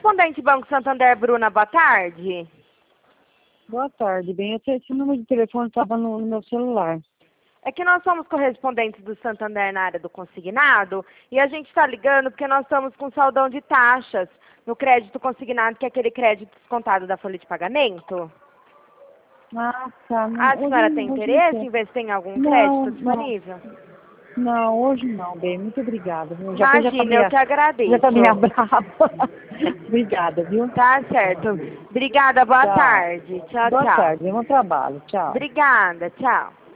correspondente Banco Santander, Bruna, boa tarde. Boa tarde, bem. Esse número de telefone estava no meu celular. É que nós somos correspondentes do Santander na área do consignado e a gente está ligando porque nós estamos com saldão de taxas no crédito consignado, que é aquele crédito descontado da folha de pagamento. Ah, tá. Não, A senhora tem interesse não. em ver se tem algum Não, crédito disponível? não, hoje não, bem. Muito obrigada, viu? Imagina, eu que agradeço. Já tá meio brava. Obrigada, viu? Tá certo. Obrigada, boa Tchau. tarde. Tchau, Boa tchau. tarde, bom trabalho. Tchau. Obrigada, tchau.